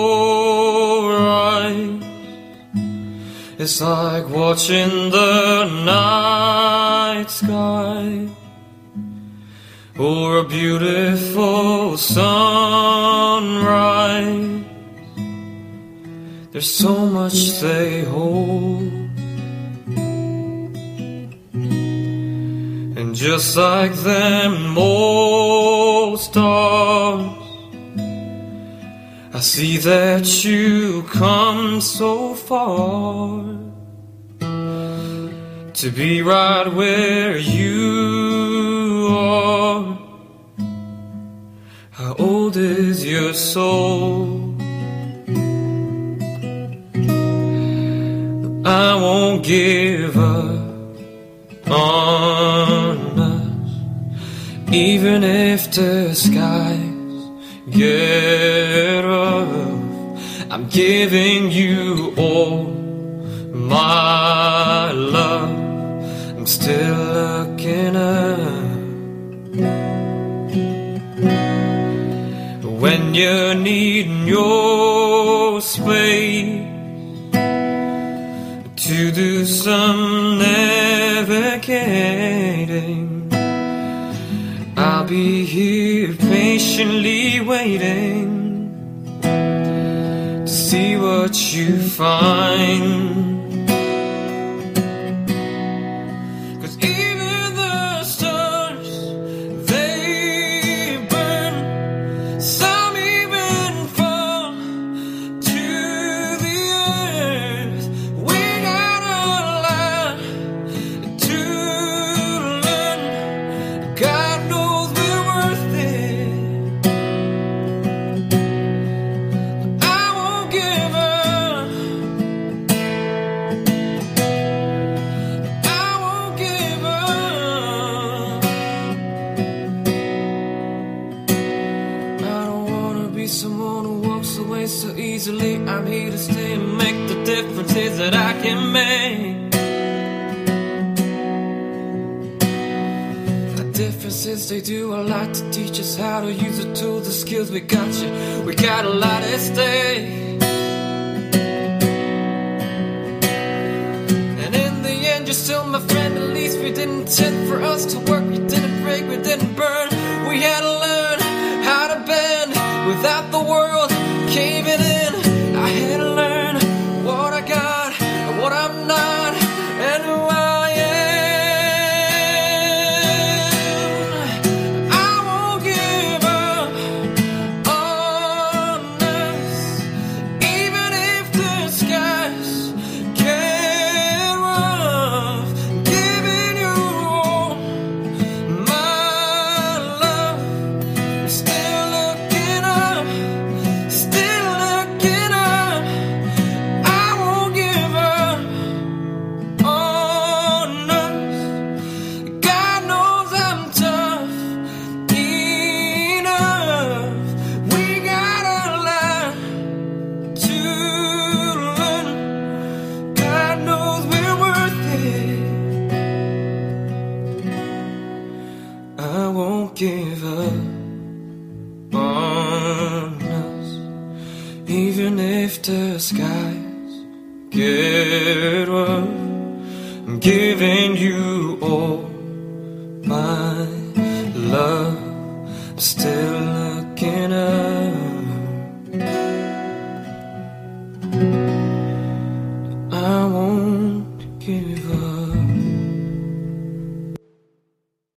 rise. It's like watching the night sky or a beautiful sunrise. There's so much they hold, and just like them old stars, I see that you come so far to be right where you are. How old is your soul? I won't give up on us, even if the skies get rough. I'm giving you all my love. I'm still looking up. When you're needing your space to do some navigating, I'll be here patiently waiting to see what you find. 'Cause even the stars, they burn, some even fall to the earth. We got a lot to learn. God knows we're worth it. I won't give up. I won't give up. I don't wanna be someone who walks away so easily. I'm here to stay and make the differences that I can make. The differences they do a lot to teach us how to use the tools, the skills we got you. We got a lot at stake. And in the end, you're still my friend. At least we didn't intend for us to work. We didn't break, we didn't burn. We had to learn how to bend without the world caving in. I had to learn what I got and what I'm not and who I am. I won't give up on us, even if the skies get rough. Giving you all my love. I'm still looking up, still looking up. I won't give up on us. God knows I'm tough enough. We got a lot to learn. God knows we're worth it. I won't give up on us, even if the skies get rough. I'm giving you all my love. I'm still